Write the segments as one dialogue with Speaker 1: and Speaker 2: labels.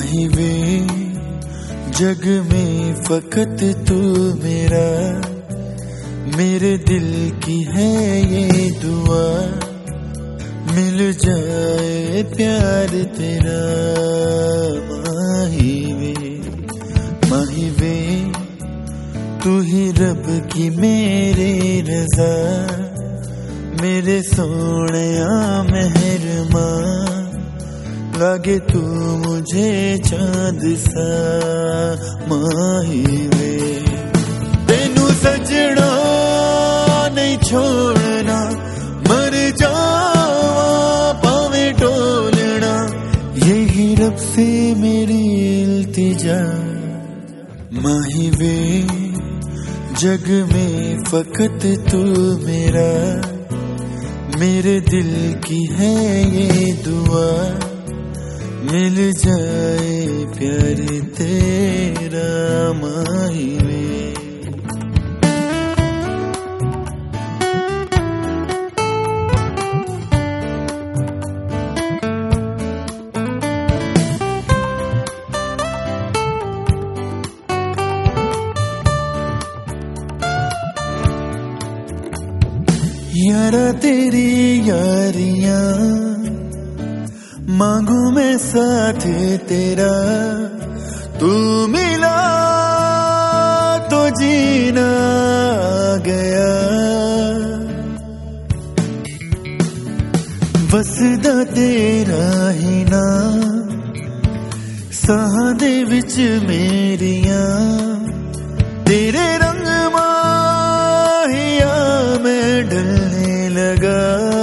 Speaker 1: माही वे जग में फकत तू मेरा, मेरे दिल की है ये दुआ, मिल जाए प्यार तेरा। माही वे तू ही रब की मेरे रजा, मेरे सोनिया मेहरमा, लागे तू मुझे चांद सा। माही वे तेनू सजना नहीं छोड़ना, मर जावा पावे टोलना, यही रब से मेरी इल्तिजा। माही वे जग में फकत तू मेरा, मेरे दिल की है ये दुआ, मिल जाए प्यार तेरा। माही वे यारा तेरी यारियां मांगू मैं साथ तेरा, तू मिला तो जीना आ गया। वसदा तेरा ही ना साहां दे विच मेरियां, तेरे रंग माहिया मैं ढलने लगा।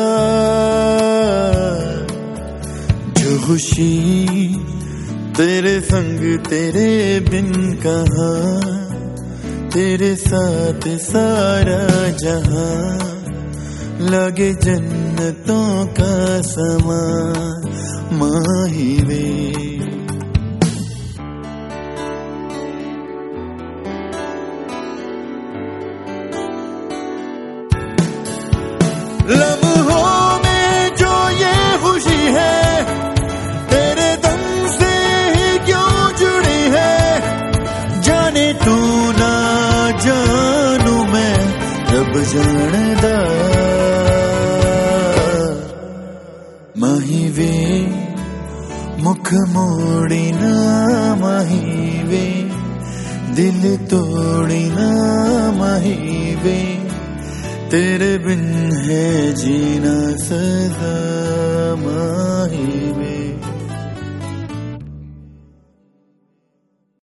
Speaker 1: जो खुशी तेरे संग तेरे बिन कहाँ, तेरे साथ सारा जहां, लगे जन्नतों का समा। माही वे लम्हों में जो ये खुशी है, तेरे दम से ही क्यों जुड़ी है, जाने तू ना जानू मैं रब जानदा। माही वे मुख मोड़ी ना, माही वे दिल तोड़ी ना, माही वे तेरे बिन है जीना सदा। माही वे